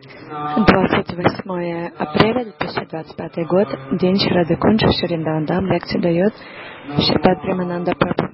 28 апреля 2025 год, день Шрады Кунджа, Шриндавандам, лекцию дает Шрипад Премананда Прабху.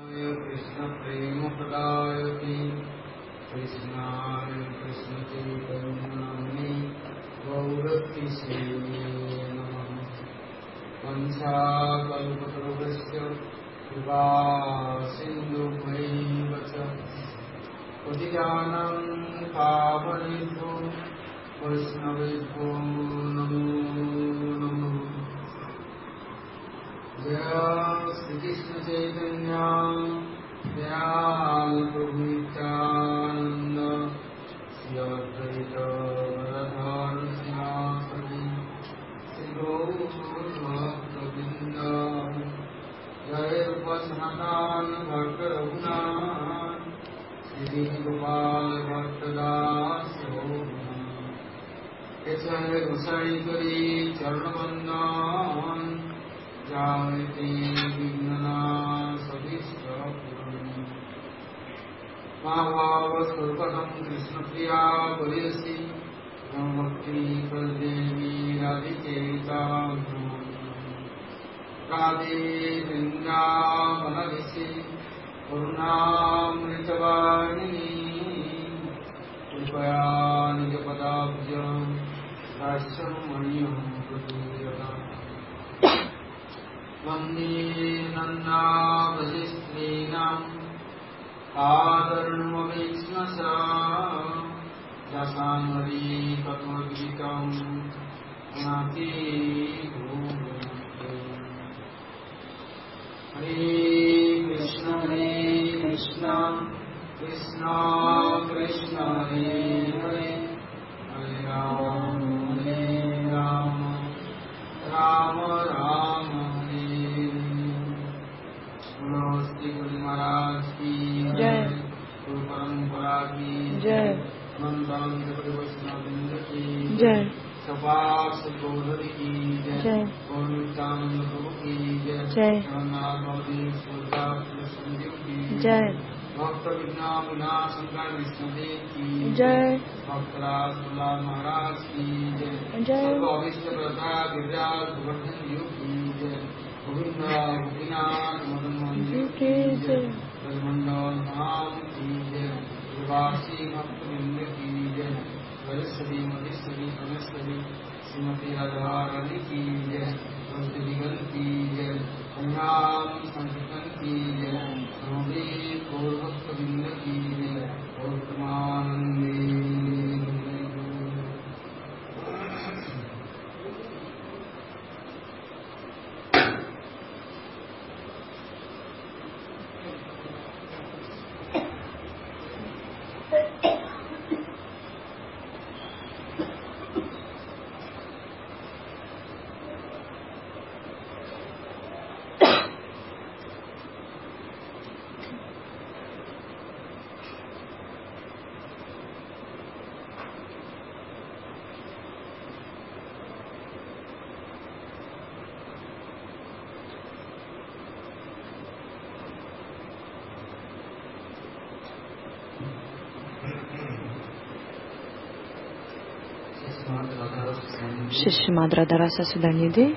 Шишимад Радараса Суданиди.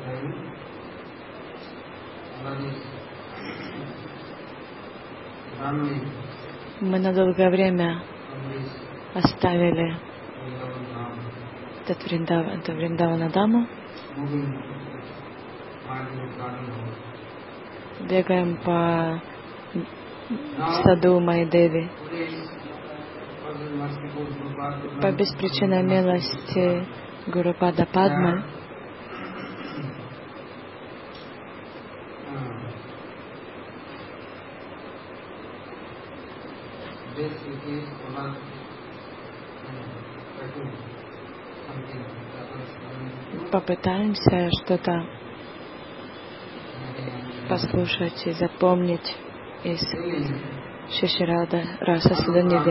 Мы на долгое время оставили эту Вриндаванадаму. Бегаем по саду Майдеви. По беспричинной милости Гурупада Падмы попытаемся что-то послушать и запомнить из Шиширада Раса Суданиди.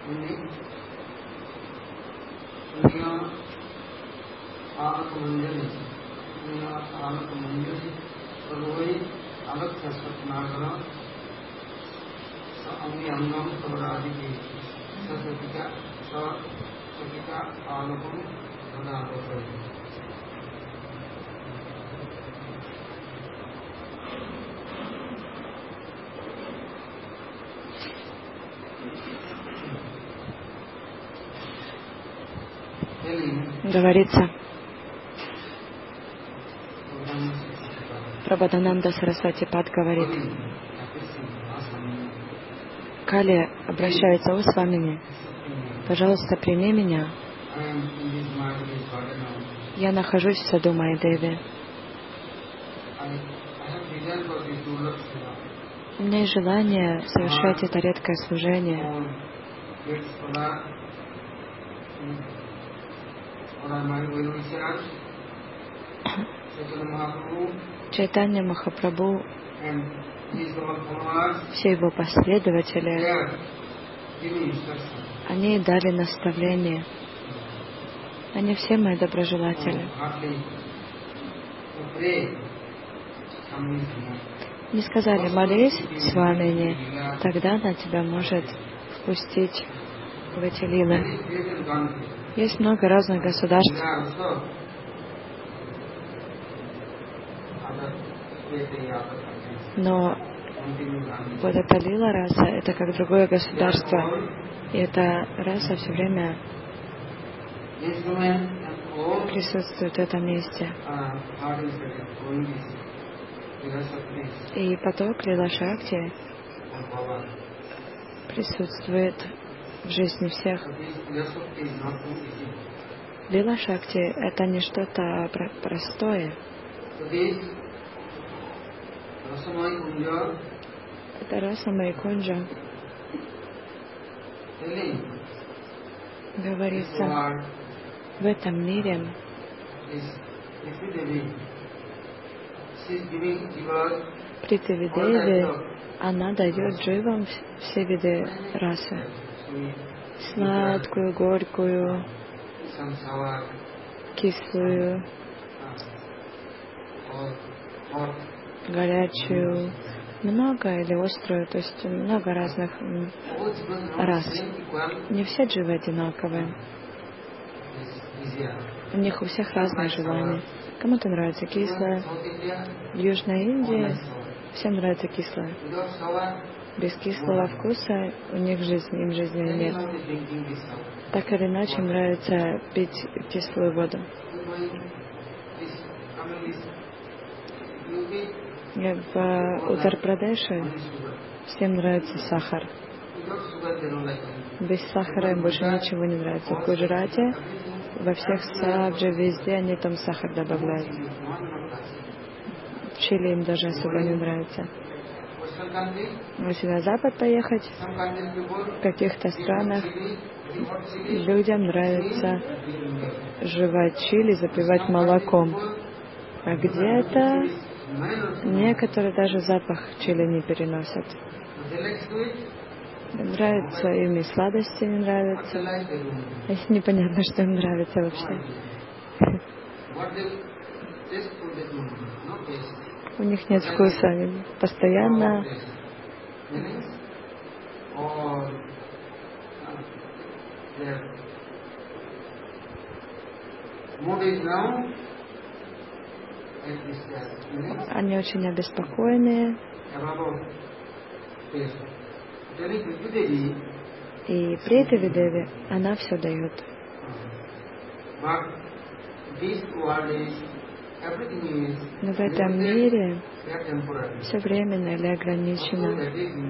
Говорится, Прабодхананда Сарасвати Пад говорит: Кали обращается: «О Свамини, пожалуйста, прими меня. Я нахожусь в саду Майадеви. У меня есть желание совершать это редкое служение. Чайтанья Махапрабху, все его последователи, они дали наставление. Они все мои доброжелатели. Не сказали: молись, Свамини, тогда она тебя может впустить в эти лилы. Есть много разных государств, но вот эта лила раса — это как другое государство, и эта раса все время присутствует в этом месте. И поток Лила Шакти присутствует в жизни всех. Лила Шакти — это не что-то простое. Это Раса Майкунджа. Говорится, в этом мире Притивидеви, она дает дживам все виды расы. Сладкую, горькую, кислую, горячую, много или острую, то есть много разных рас. Не все дживы одинаковые. У них у всех разные желания. Кому-то нравится кислое. В Южной Индии всем нравится кислое. Без кислого вкуса у них им жизни нет. Так или иначе им нравится пить кислую воду. В Утар-Прадеше всем нравится сахар. Без сахара им больше ничего не нравится. В Гуджарате во всех сабджи, везде они там сахар добавляют. В Чили им даже особо не нравится. Но если на запад поехать, в каких-то странах людям нравится жевать чили, запивать молоком. А где-то некоторые даже запах чили не переносят. Нравится им и сладости не нравятся. А если непонятно, что им нравится вообще. У них нет вкуса, они постоянно они очень обеспокоены. И Притивидеви, она все дает. Но в этом мире все временно или ограничено.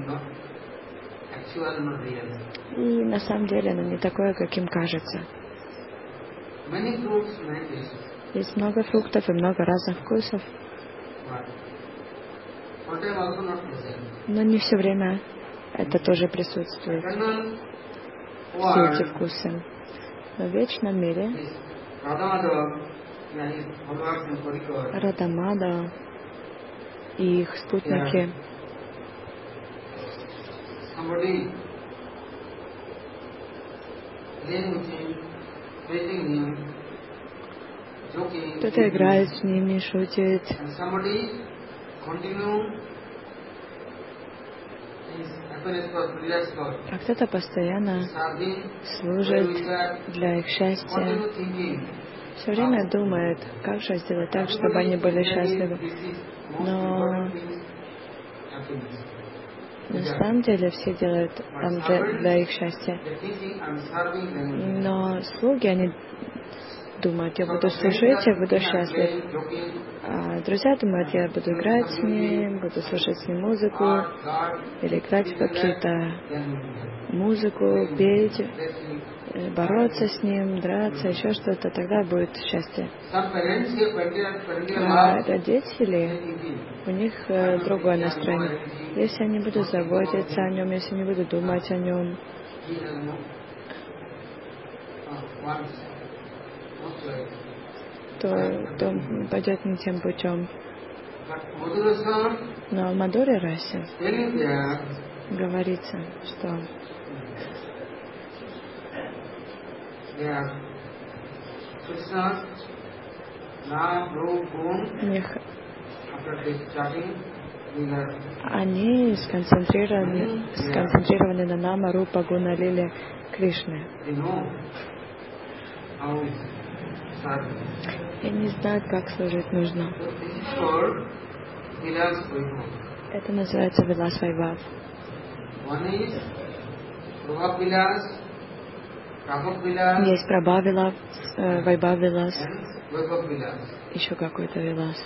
И на самом деле оно не такое, каким кажется. Есть много фруктов и много разных вкусов. Но не все время это тоже присутствует. Все эти вкусы. Но в вечном мире Радамада и их спутники Кто-то играет с ними, шутит. А кто-то постоянно служит для их счастья. Все время думает, как же сделать так, чтобы они были счастливы. Но на самом деле все делают для их счастья. Но слуги, они думают, я буду служить, я буду счастлив. А друзья думают, я буду играть с ним, буду слушать с ним музыку, или играть в какие-то музыку, петь, бороться с ним, драться, еще что-то, тогда будет счастье. А родители, у них другое настроение. Если они будут заботиться о нем, если они будут думать о нем, то он пойдет не тем путем. Но в Мадуре расе говорится, что они сконцентрированы на Нама, Рупа, Гуна, Лиле Кришны. И не знают, как служить нужно. Это называется Вилас Вайбав. Есть Прабха Вилас, Вайбав Вилас, еще какой-то Вилас.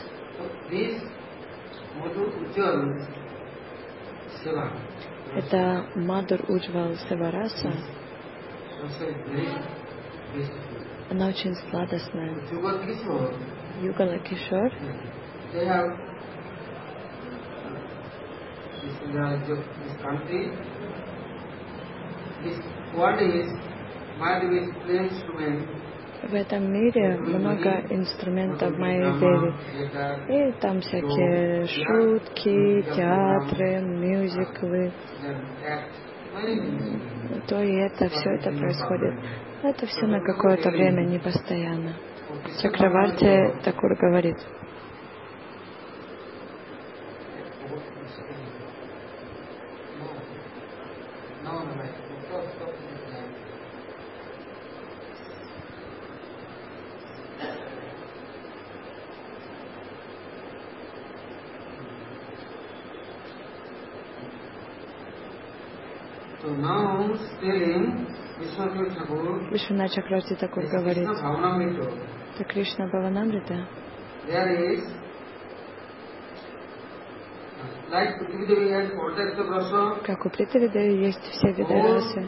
Это Мадур Уджвал Севараса. Она очень сладостная. Югала Кишор. В этом мире много инструментов Майя Деви. И там всякие шутки, театры, мюзиклы. То и это, все это происходит. Это все на какое-то время, не постоянно. Чакраварти Такур говорит. Вишванат Чакраварти Такур говорит, это Кришна Бхаванамрита. Как у Притавидеви есть все виды расы,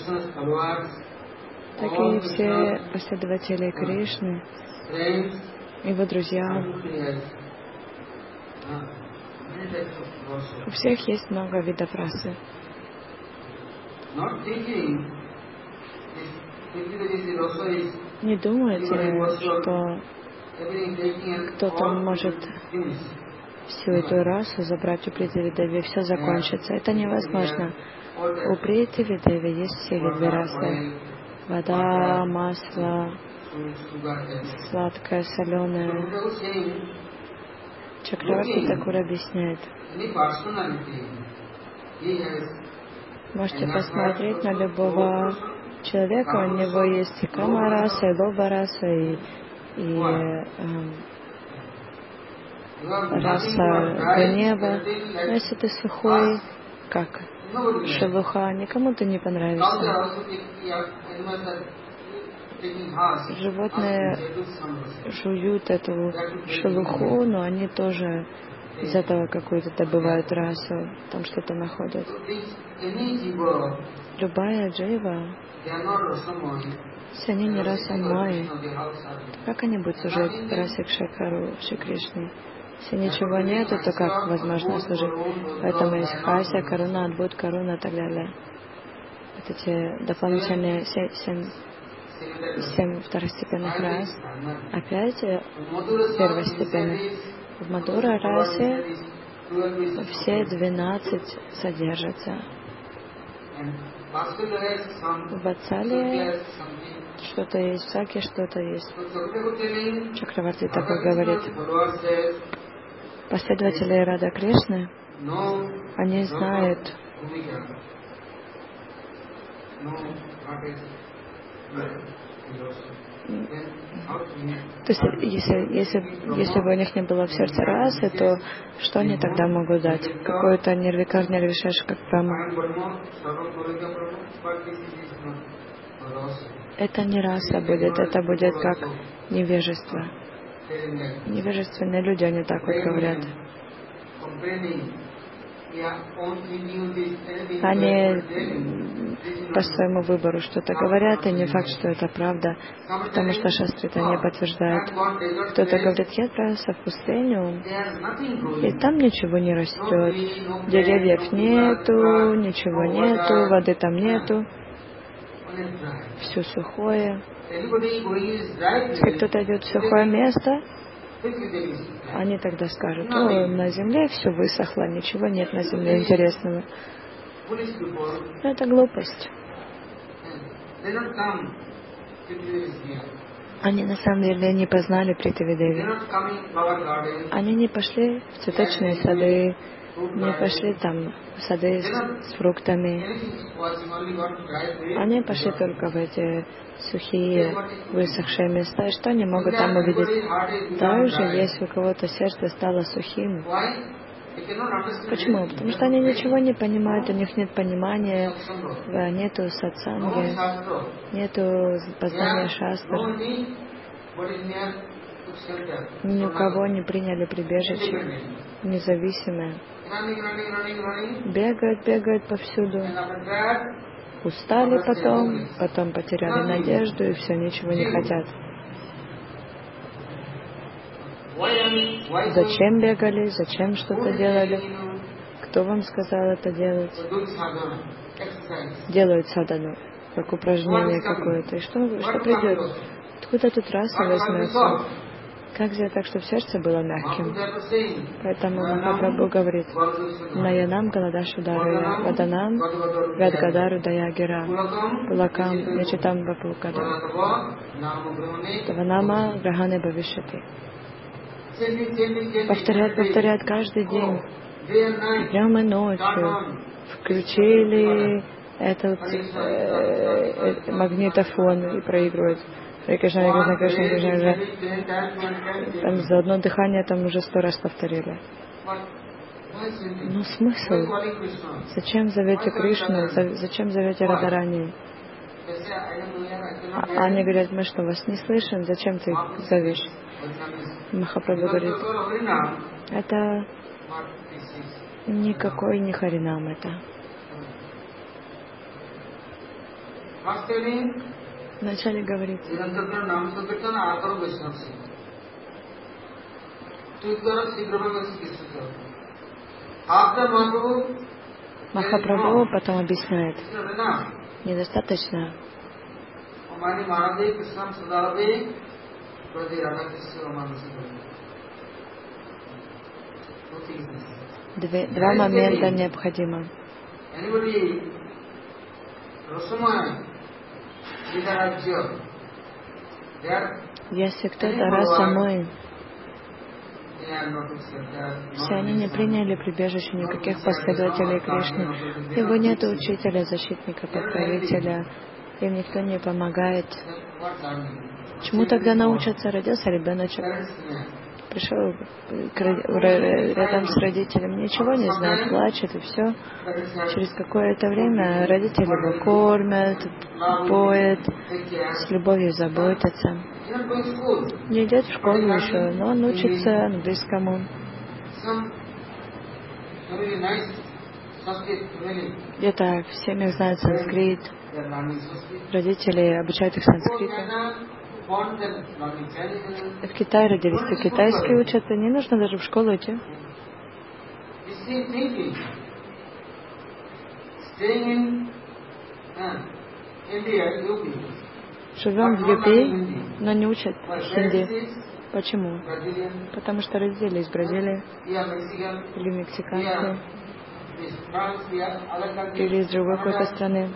так и все последователи Кришны, его друзья. У всех есть много видов расы. Не думайте, что кто-то может всю эту расу забрать у Притавидеви, все закончится. Это невозможно. У Притавидеви есть все виды расы. Вода, масло, сладкое, соленое. Чакраварти Такур объясняет. Можете посмотреть на любого человека, у него есть и кама-раса, и лоба-раса, и раса гнева. Но если ты сухой, как шелуха, никому ты не понравишься. Животные жуют эту шелуху, но они тоже из этого какую-то добывают расу, там что-то находят. Любая джива, если они не расамайи, как они будут служить расе Кшакару, Шри Кришне? Если ничего нету, то как возможно служить? Поэтому есть хася, каруна, адбут, каруна и так далее. Вот эти дополнительные 7 второстепенных рас, опять первостепенных. В Мадура расе все 12 содержатся. В Ватсале что-то есть, в Саке что-то есть. Чакраварти такой говорит. Последователи Рада Кришны, они знают, то есть, если бы у них не было в сердце расы, то что они тогда могут дать? Какой-то нирвикар, нирвишеш, как Брахма. Это не раса будет, это будет как невежество. Невежественные люди, они так вот говорят. Они по своему выбору что-то говорят, и не факт, что это правда, потому что шастры это не подтверждает. Кто-то говорит, я отправился в пустыню, и там ничего не растет, деревьев нету, ничего нету, воды там нету, все сухое. Если кто-то идет в сухое место, они тогда скажут, о, на земле все высохло, ничего нет на земле интересного. Но это глупость. Они на самом деле не познали Притивидеви. Они не пошли в цветочные сады, не пошли там в сады с фруктами. Они пошли только в эти сухие, высохшие места. И что они могут там увидеть? Также, если у кого-то сердце стало сухим. Почему? Потому что они ничего не понимают, у них нет понимания, нету сатсанги, нету познания шастр. Ни у кого не приняли прибежище, независимое. Бегают повсюду. Устали потом потеряли надежду и все, ничего не хотят. Зачем бегали? Зачем что-то делали? Кто вам сказал это делать? Делают садану, как упражнение какое-то. И что придет? Откуда тут раса возьмется? Как сделать так, чтобы сердце было мягким? Поэтому Махапрабху говорит, Наянам Галадашударая, Ваданам Гадгадару Даягира, Пулакам Нечитам Бапукада, Таванама Грахане Бавишати. Повторяют каждый день, днем и ночью. Включили этот магнитофон и проигрывают. Кришна. Там за одно дыхание там уже 100 раз повторили. Но смысл? Зачем зовете Кришну? Зачем зовете Радарани? А они говорят, мы что, вас не слышим? Зачем ты их зовешь? Махапрабху говорит, это никакой не Харинам это. Вначале говорит, Махапрабху потом объясняет, недостаточно. Два момента необходимо. Если кто-то расамой, все они не приняли прибежище никаких последователей Кришны. Его нет учителя, защитника, покровителя, им никто не помогает. Чему тогда научатся? Родился ребеночек, пришел рядом с родителем, ничего не знает, плачет и все. Через какое-то время родители его кормят, поят, с любовью заботятся. Не идет в школу еще, но он учится английскому. Где-то в семьях знают санскрит. Родители обучают их санскриту. В Китае родились, то китайский учат, и не нужно даже в школу идти. Живем в Юпи, но не учат хинди. Почему? Потому что родились в Бразилии или мексиканцы. или из другой какой-то страны.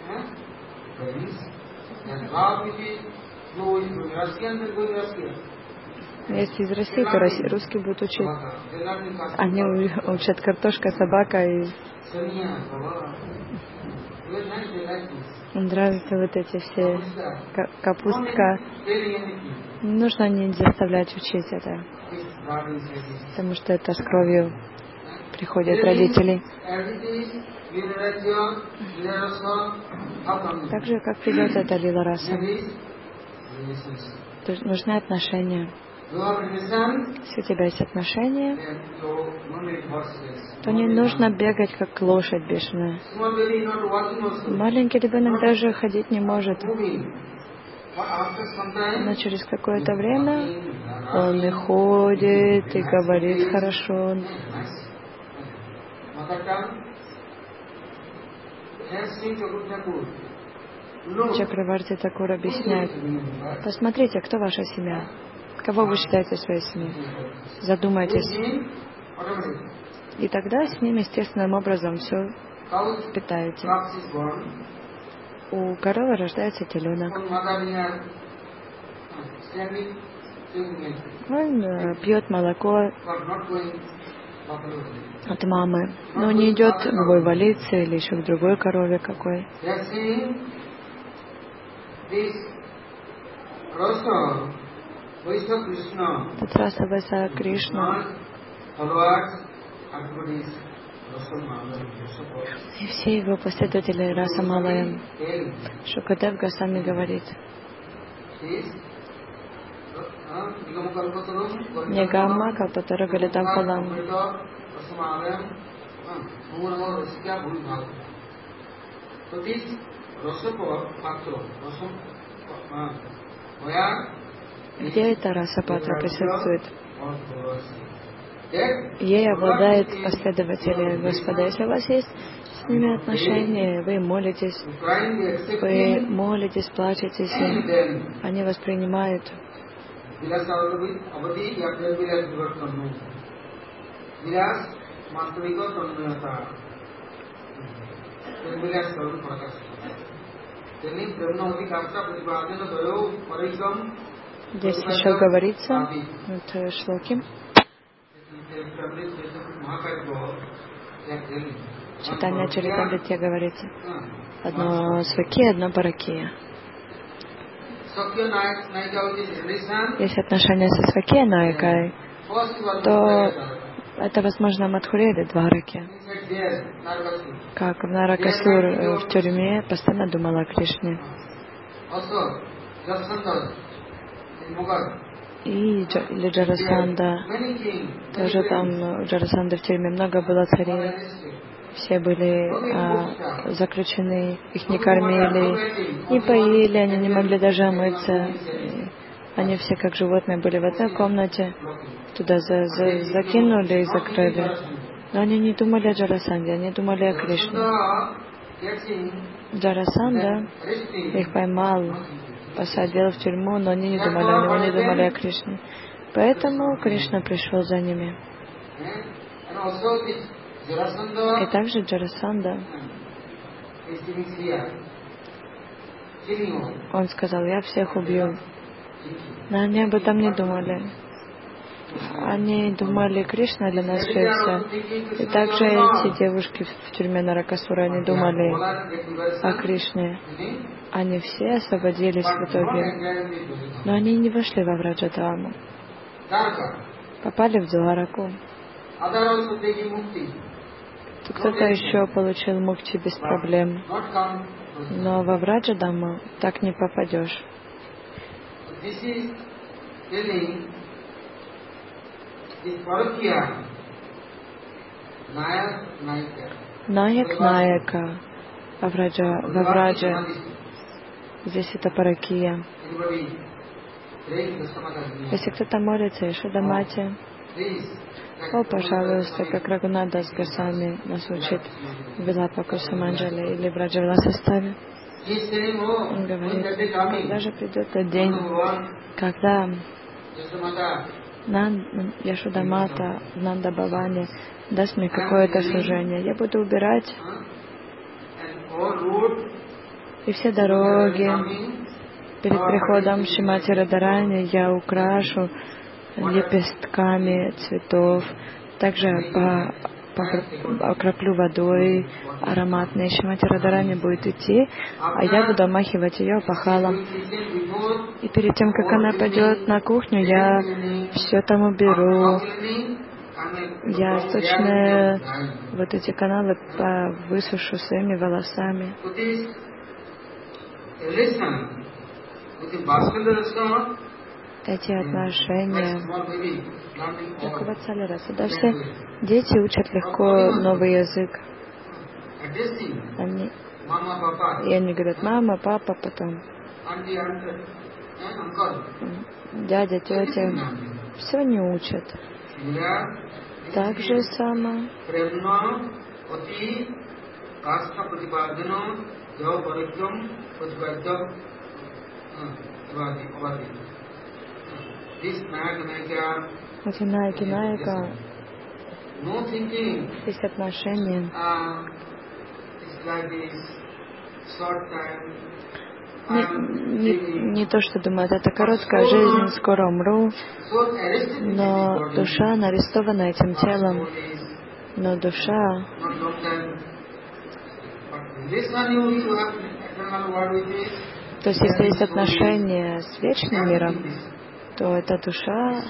Если из России, то русские будут учить. Они учат картошка, собака и... Им нравятся вот эти все капустка. Не нужно не заставлять учить это, потому что это с кровью приходят родители. Так же, как придет это лила раса. Нужны отношения. Если у тебя есть отношения, то не нужно бегать, как лошадь бешеная. Маленький ребенок даже ходить не может. Но через какое-то время он и ходит, и говорит хорошо. Чакраварти Такур объясняет: посмотрите, кто ваша семья, кого вы считаете своей семьей. Задумайтесь. И тогда с ним естественным образом все питаете. У коровы рождается теленок. Он пьет молоко от мамы, но не идет в буйволице или еще к другой корове какой. Татраса Вайса Кришна и все его последователи Раса Малая. Шукадев Госвами говорит: Нягамма Калпатара Галитам Палам. Где эта раса Патра присутствует? Ей обладают последователи Господа. Если у вас есть с ними отношения, вы молитесь, плачетесь, они воспринимают. Здесь еще говорится, это шлоки. Читание Чаритамрите говорится: одно сваки, одно паракия. Если отношения со сваки Наикой, то это, возможно, Мадхуре или Двараке. Как Наракасур в тюрьме постоянно думала о Кришне. И или Джарасанда. Тоже там у Джарасанды в тюрьме много было царей. Все были заключены, их не кормили, не поили, они не могли даже омыться. Они все как животные были в одной комнате. Туда закинули и закрыли. Но они не думали о Джарасанде, они думали о Кришне. Джарасанда их поймал, посадил в тюрьму, но они не думали о него, не думали о Кришне. Поэтому Кришна пришел за ними. И также Джарасанда, он сказал: я всех убью. Но они об этом не думали. Они думали: Кришна для нас все. И также эти девушки в тюрьме Наракасура, они думали о Кришне. Они все освободились в итоге. Но они не вошли во Враджадхаму. Попали в Двараку. Кто-то еще получил мукти без проблем. Но во Враджадхаму так не попадешь. Наяк Наяка во Враджа. Здесь это паракия. Если кто-то молится Ешодамате, о, пожалуйста, как Рагунадас Госвами нас учит в Вилапа Кусаманджали или в Раджавила составе. Он говорит: когда же придет тот день, когда Яшода Мата, Нанда Бхавани даст мне какое-то служение. Я буду убирать, и все дороги перед приходом Шримати Радхарани я украшу лепестками цветов, также окроплю водой ароматной. Шримати Радхарани будет идти, а я буду омахивать ее опахалом. И перед тем, как она пойдет на кухню, я все там уберу. Я сточные вот эти каналы высушу своими волосами. Эти отношения такого цалераса. Да, все дети учат легко новый язык. Они говорят мама, папа, потом дядя, тетя. Все не учат. Так же само эти наика есть отношения. Не то, что думают, это короткая жизнь, скоро умру, но душа арестована этим телом, но душа, то есть если есть отношения с вечным миром, то эта душа,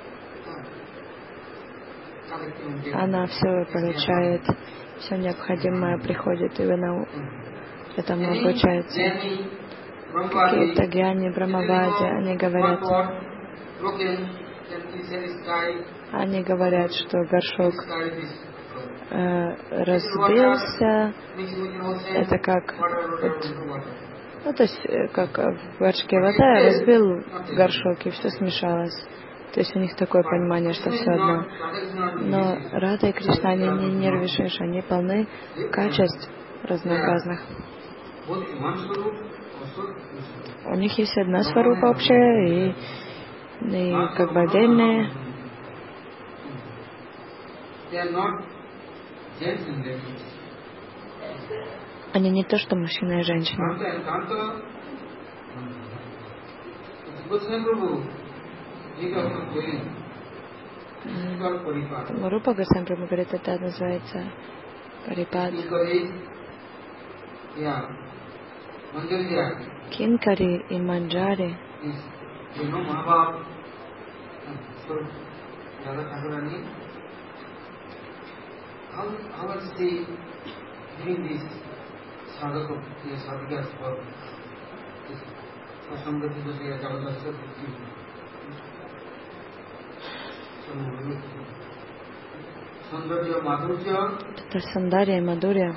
она все получает, все необходимое приходит, и она этому обучается. Какие-то гьяни, брамавади, они говорят, что горшок разбился, это как то есть как в горшке вода, разбил горшок и все смешалось. То есть у них такое понимание, что все одно. Но Рада и Кришна, они не нервишешь, они полны качеств разнообразных. У них есть одна сварупа общая и как бы отдельные. Они не то, что мужчина и женщина. Рупа Госвами говорит, это называется парипад. Кинкари и Манджари. Это Сандарья и Мадурья.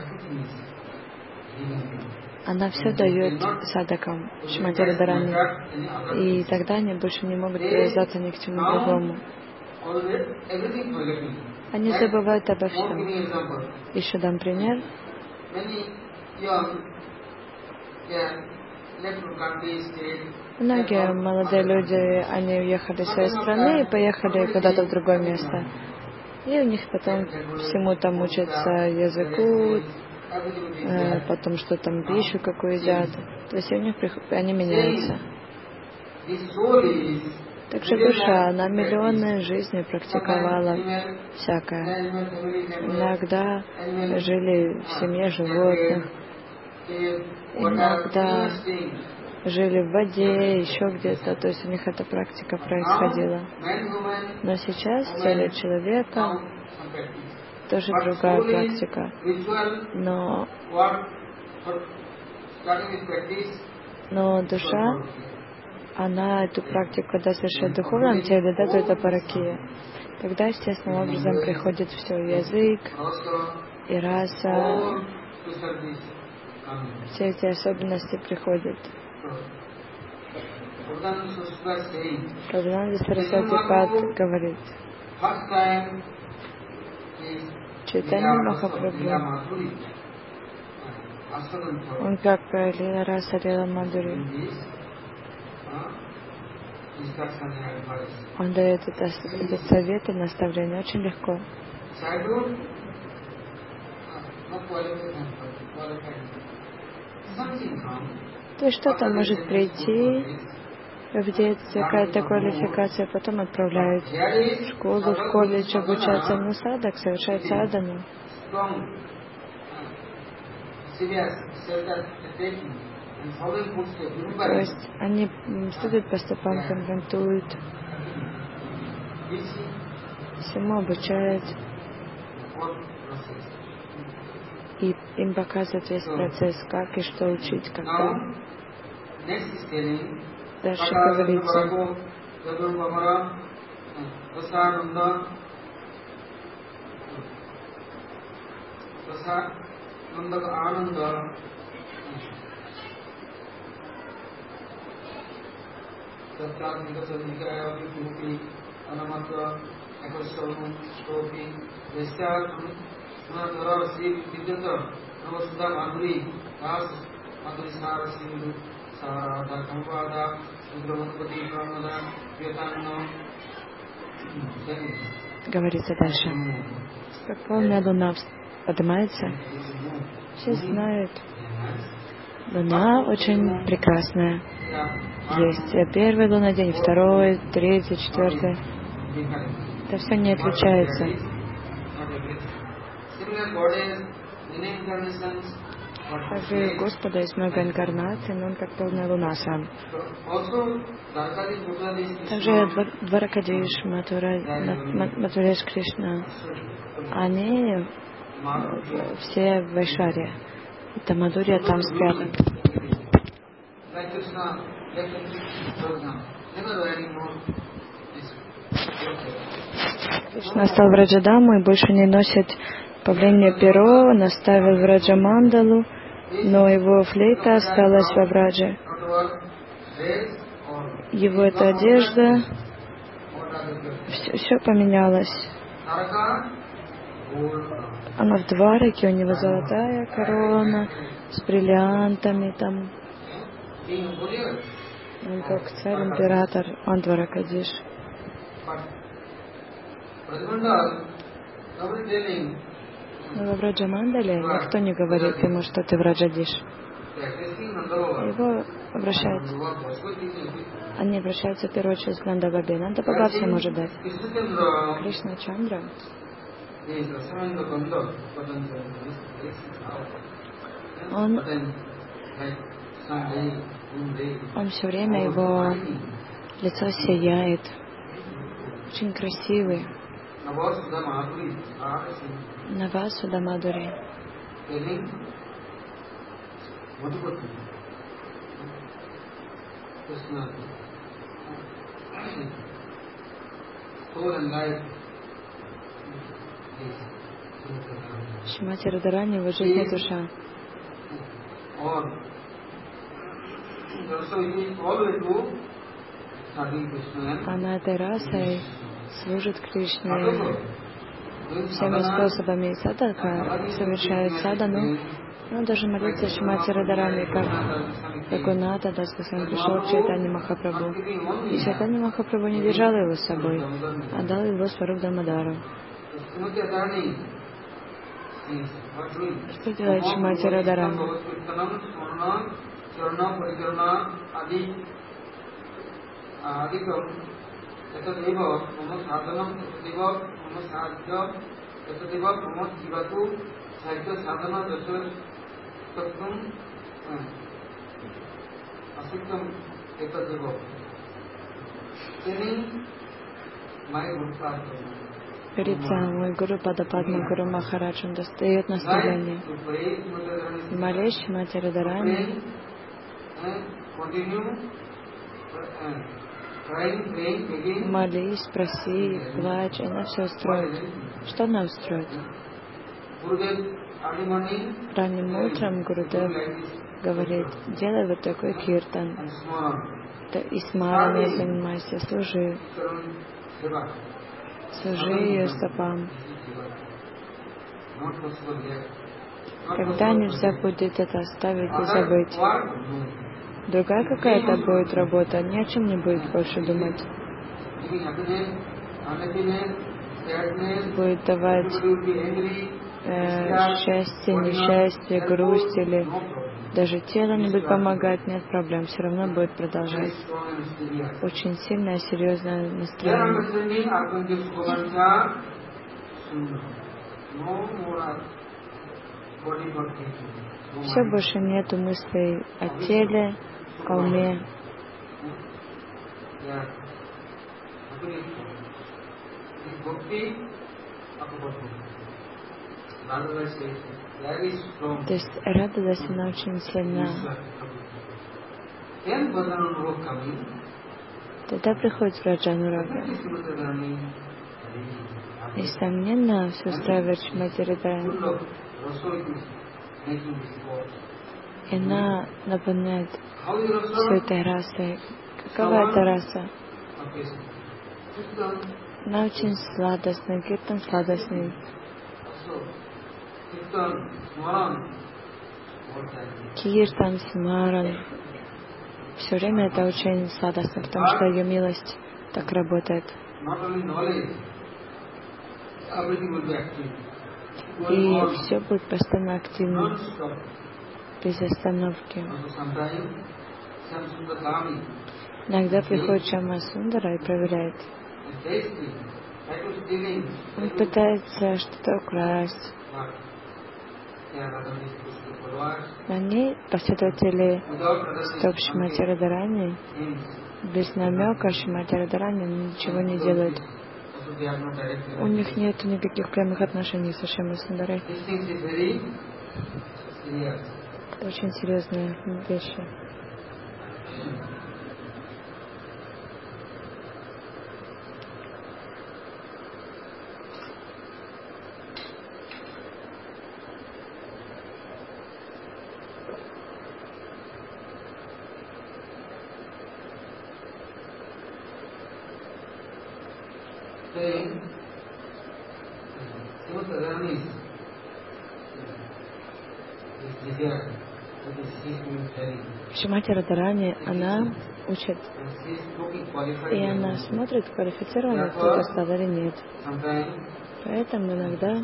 Она все дает садакам, Шримати Радхарани. И тогда они больше не могут привязаться ни к чему другому. Они забывают обо всем. Еще дам пример. Многие молодые люди, они уехали из своей страны и поехали куда-то в другое место. И у них потом всему там учатся языку, потом что там пищу какую едят. То есть у них они меняются. Также душа, она миллионы жизней практиковала всякое. Иногда жили в семье животных, иногда жили в воде, еще где-то, то есть у них эта практика происходила. Но сейчас в теле человека тоже другая практика. Но душа, она эту практику, когда совершает в духовном теле, то это паракия. Тогда естественным образом приходит все, язык и раса, все эти особенности приходят. Прабхупада Сарасвати Пад говорит, Чайтанья Махапрабху, он как Лила Раса Лила Мадури. Он дает этот совет и наставление очень легко. То есть что-то может прийти в детстве, какая-то квалификация, потом отправляют в школу, в колледж обучаться, но садхак совершает садхану. То есть они следуют по стопам, конвентуют, всему обучают, и им показывают весь процесс, как и что учить, когда. Дальше говорится, говорится дальше. Как полная луна поднимается, все знают, луна очень прекрасная. Есть первый лунный день, второй, третий, четвертый. Это все не отличается. Также у Господа есть много инкарнаций, но он как полная луна сам. Также Дваракадиш, Матуреш Кришна, они все в Вайшаре. Это Мадурья там спрятаны. Кришна стал Враджадаму и больше не носит павлинье перо, наставил Враджамандалу, но его флейта осталась во Врадже. Его эта одежда, все поменялось. Она в Двараке, у него золотая корона с бриллиантами там. Он как царь-император, он Дваракадиш. Но во Враджамандале никто не говорит ему, что ты Враджадиш. Его обращаются. Они обращаются в первую очередь к Нандабабе. Нандабаба все может дать. Кришна Чандра. Он все время, его лицо сияет. Очень красивый. Навасуда Мадури. Шримати Радарани, его жизнь и душа. Она этой расой служит Кришне всеми способами. Садака совершает садану. Он даже молится Шримати Радарани, как Рагуната Дас Госвами пришел к Чайтанье Махапрабху. И Чайтанье Махапрабху не держал его с собой, а дал его Сваруб Дамадару. Что делает Шримати Радарани? Говорится, мой гуру Падападма Гуру Махарадж, он достает наставление. Молись Шримати Радарани. Молись, проси, плачь, и она все устроит. Что она устроит? Ранним утром Гурудев говорит, делай вот такой киртан. И смарами занимайся, служи. Служи ее стопам. Когда нельзя будет это оставить и забыть? другая какая-то будет работа, ни о чем не будет больше думать. Будет давать счастье, несчастье, грусть или даже тело не будет помогать, нет проблем, все равно будет продолжать. Очень сильное, серьезное настроение. Все, больше нету мыслей о теле, о уме. То есть радость, она очень сильна. Тогда приходит Раджанурага. Несомненно, все устраивает Шримати Радхарани. И она наполняет всю этой расой. Какова эта раса? Она очень сладостная, киртан сладостный. Киртан, смаран. Все время это очень сладостно, потому что ее милость так работает. И все будет постоянно активно, без остановки. Иногда приходит Шьяма Сундара и проверяет. Он пытается что-то украсть. Они, последователи стоп Шримати Радхарани, без намека Шримати Радхарани ничего не делают. У них нет никаких прямых отношений со Шьямой Сундарой. Это очень серьезные вещи. Шримати Радхарани, она учит, и она смотрит, квалифицированный кто-то стал или нет. Поэтому иногда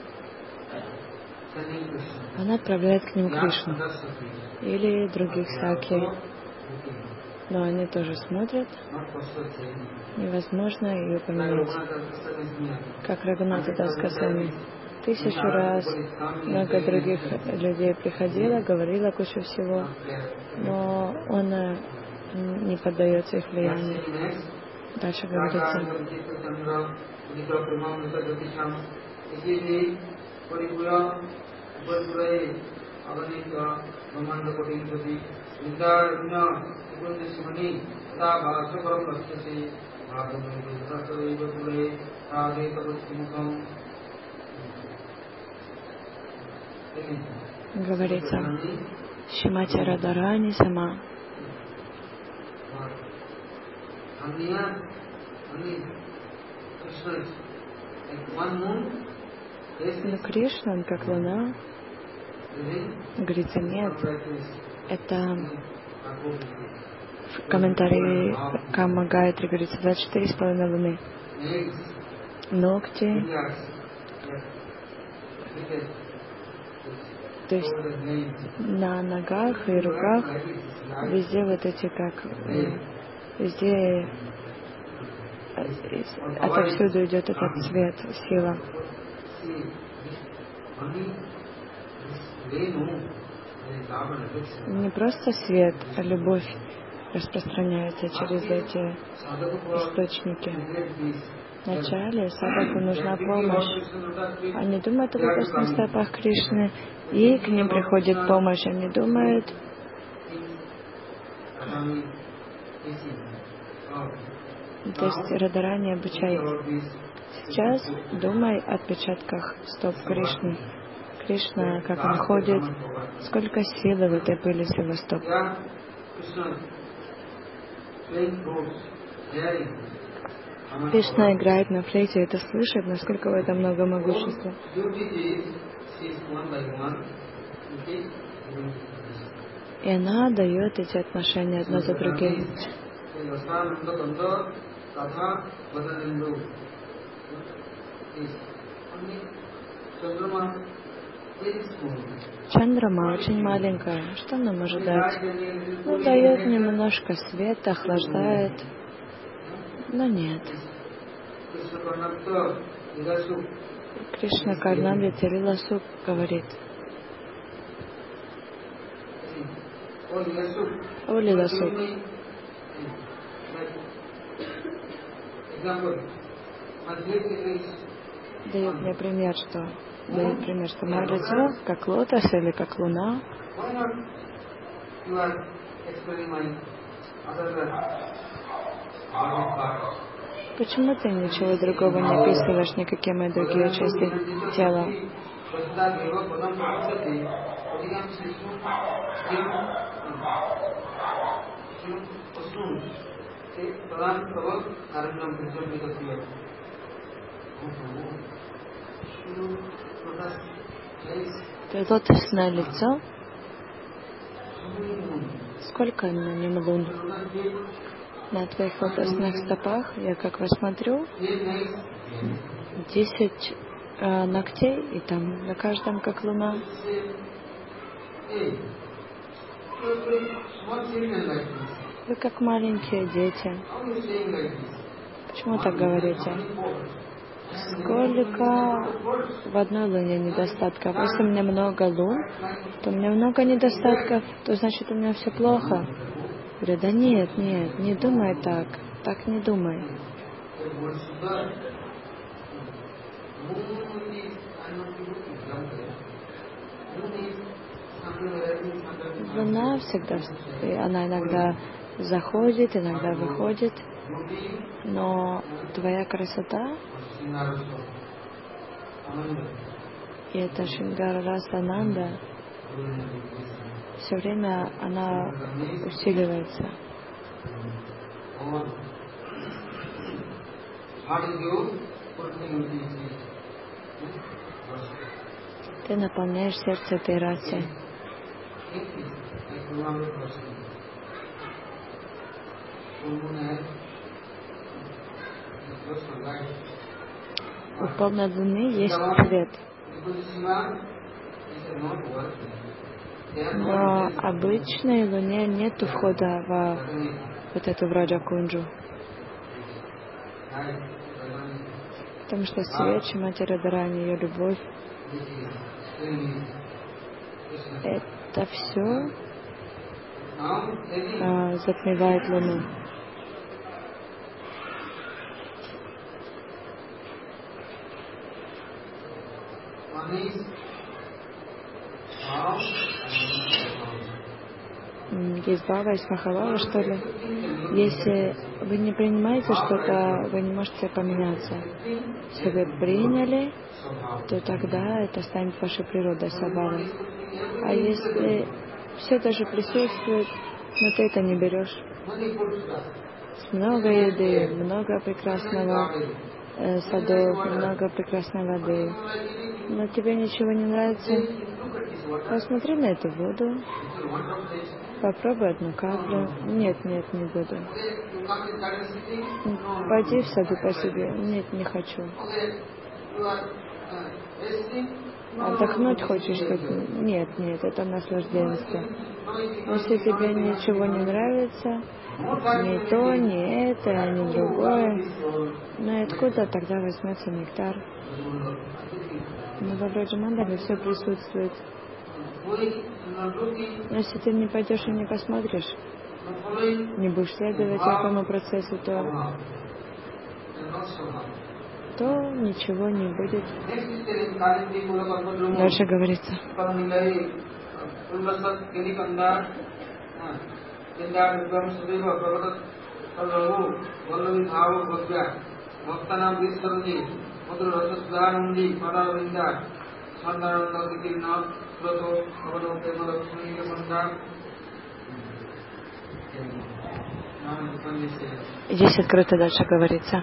она отправляет к ним Кришну или других саки. Но они тоже смотрят. Невозможно ее поменять. Как Рагунатха Дас Госвами. 1000 раз много других людей приходило, говорило кучу всего, но он не поддается их влиянию. Дальше говорится. Говорится, Шримати Радхарани сама. Но Кришна, он как луна, говорится, нет. Это в комментарии Камма Гайатри говорится 24,5 луны. Ногти. То есть на ногах и руках везде вот эти как везде отовсюду идет этот свет, сила. Не просто свет, а любовь распространяется через эти источники. Вначале садаку нужна помощь. Они думают о лотосных стопах Кришны, и к ним приходит помощь. Они думают, то есть Радхарани обучает. Сейчас думай о отпечатках стоп Кришны. Кришна, как он ходит, сколько силы в этой пыли с его стоп. Кришна играет на флейте, это слышит, насколько в этом много могущества. И она дает эти отношения одно за другим. Чандрама очень маленькая. Что она может дать? Ну, дает немножко света, охлаждает. Но нет. Кришна Карнамрите Лиласук говорит. О, Лиласук. Дает мне пример, что мое лицо как лотос или как луна. Почему ты ничего другого не описываешь, никакие мои другие части тела? Это лотосное лицо. Сколько на нем лун? На твоих лотосных стопах я как посмотрю 10 ногтей, и там на каждом как луна. Вы как маленькие дети. Почему так говорите? Сколько в одной луне недостатков? Если у меня много лун, то у меня много недостатков, то значит у меня все плохо. Говорю, да нет, не думай так. Так не думай. Луна всегда, она иногда заходит, иногда выходит, но твоя красота, и это Шрингара Раса Ананда, все время она усиливается. Ты наполняешь сердце этой расы. У полной луны есть свет. Но обычной луне нет входа в вот эту Враджакунджу. Потому что свет Шримати Радхарани, ее любовь, это все затмевает луну. Есть Бава, есть Махабава, что ли? Если вы не принимаете что-то, вы не можете поменяться. Если вы приняли, то тогда это станет вашей природой, свабхавой. А если все даже присутствует, но ты это не берешь. Много еды, много прекрасного садов, много прекрасной воды, но тебе ничего не нравится, посмотри на эту воду, попробуй одну каплю. Нет, не буду. Пойди в саду по себе. Нет, не хочу. Отдохнуть хочешь? Нет, это наслажденство. Если тебе ничего не нравится, ни то, ни это, ни другое, но откуда тогда возьмется нектар? Но во Браджамандале все присутствует. Но если ты не пойдешь и не посмотришь, не будешь следовать этому процессу, то ничего не будет. Дальше говорится. Здесь открыто дальше говорится.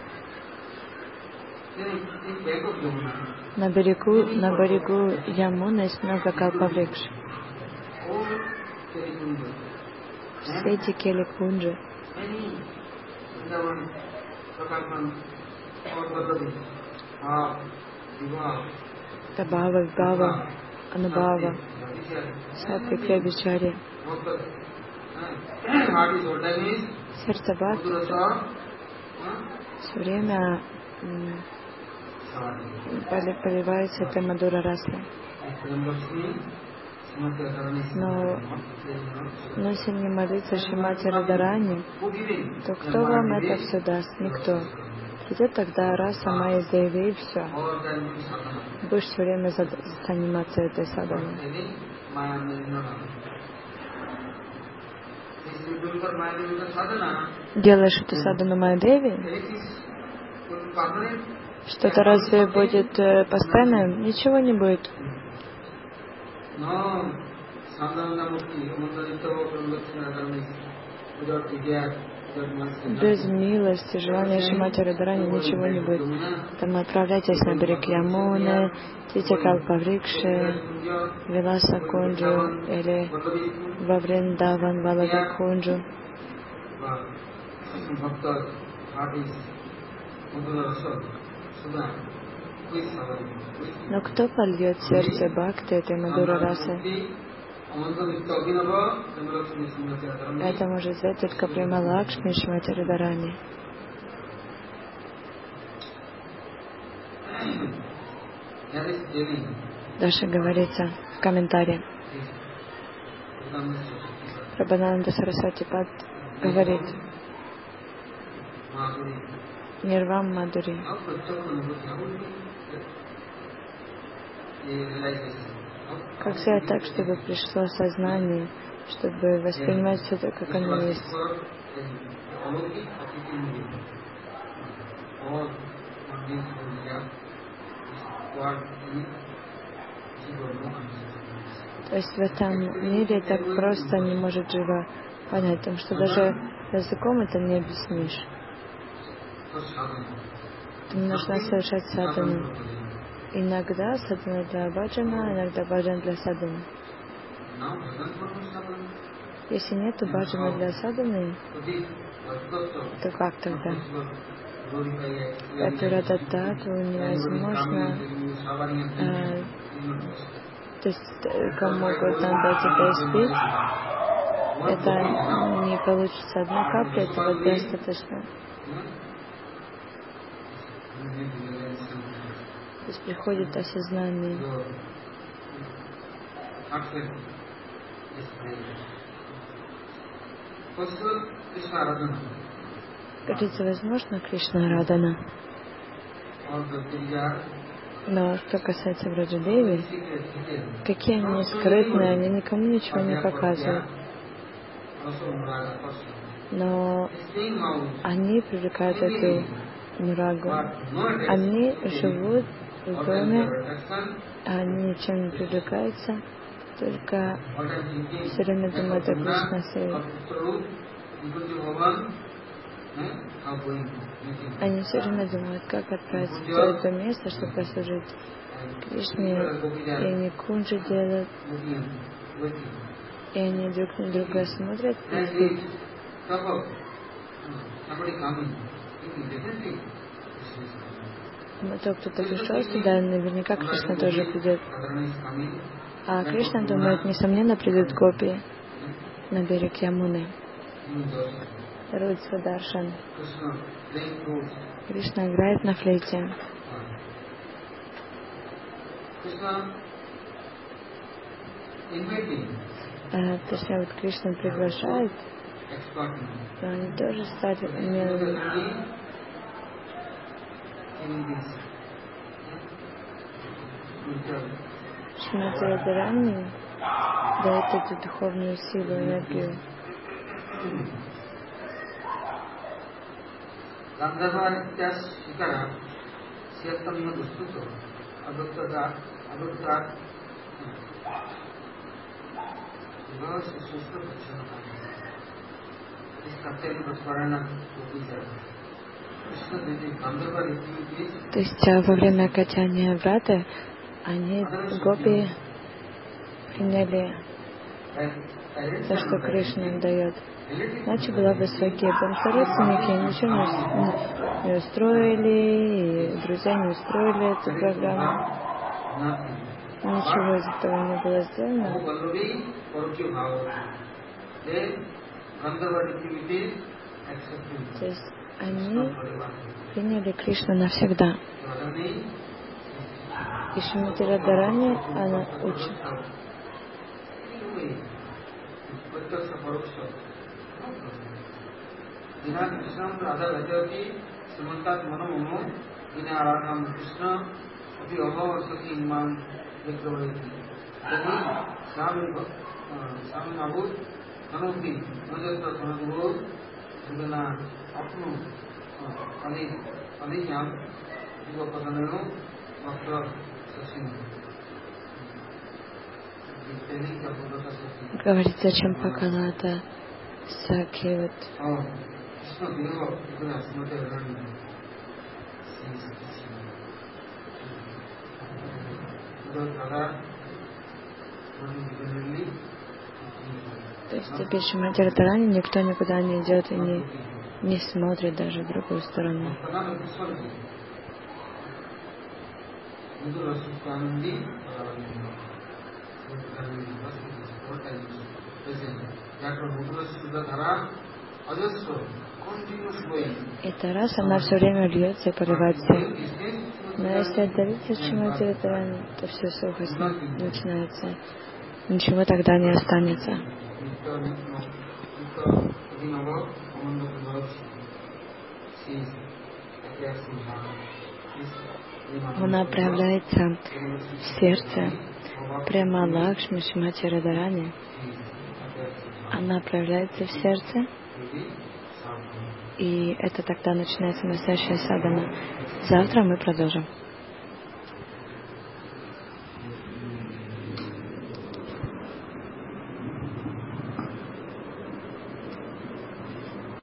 На берегу Ямуны есть много калпаврикш. Все эти Кели Кунджи, Табава, Вибхава, Анубхава, Сатвик, Вябичари, сердце Бхакти все время поливается этой Мадура Расой. Но если не молиться Шримати Радхарани, то кто вам это все даст? Никто. Придет тогда раса Майя Деви и все. Будешь все время заниматься этой саданой. Делаешь эту садану Майя Деви, что-то разве будет постоянным? Ничего не будет. Без милости, желания Шримати Радхарани ничего не будет. Поэтому отправляйтесь на берег Ямуны, Титикалпаврикши, Виласа Кунджу или во Вриндаван Валави Кунджу. Но кто польет сердце Бхакти этой Мадура Расы? Это может сделать только Према Лакшми Шримати Радхарани. Дальше говорится в комментарии. Прабхананда Сарасвати Пад говорит: Нирвам Мадури. Как сделать так, чтобы пришло сознание, чтобы воспринимать все это, как оно есть? То есть в этом мире так просто не может живо понять, потому что даже языком это не объяснишь. Там нужно совершать садхану. Иногда садхана для баджана, иногда баджан для садханы. Если нету баджана для садханы, то как тогда? Эту радатату невозможно, то есть кому угодно дать это испить, это не получится. Одна капля, этого достаточно. То есть приходит осознание. Говорится, возможно, Кришна Радхана. Но что касается Враджадеви, какие они скрытные, они никому ничего не показывают. Но они привлекают эту нурагу. Они живут в доме, они ничем не привлекаются, только все время думают о Кришна Севе. Они все время думают, как отправиться в это место, чтобы послужить Кришне, и они кунджи делают, и они друг на друга смотрят и ждут. Но то, кто-то пришел сюда, наверняка Кришна тоже придет. А Кришна думает, несомненно, придут гопи на берег Ямуны. Рудь Свадаршан. Кришна играет на флейте. То есть вот Кришна приглашает, то они тоже стали умелыми. Шримати Радхарани дает эту духовную силу, энергию. То есть во время катания враты они гопи приняли то, что Кришна им дает. Иначе была бы свакия. Потому что родственники ничего не устроили, и друзья не устроили эту программу. Ничего из этого не было сделано. То есть они приняли Кришну навсегда. И Шримати Радхарани, она учит. Говорится, чем Чампакалата Саки вот. То есть теперь Шримати Радхарани никто никуда не идет и не смотрит даже в другую сторону. И Тарас, она все время льется и поливает всех. Но если отдалиться от Шримати Радхарани, то все сухость начинается. Ничего тогда не останется. Она проявляется в сердце. Према Лакшми Шримати Радхарани. Она проявляется в сердце. И это тогда начинается настоящая садхана. Завтра мы продолжим.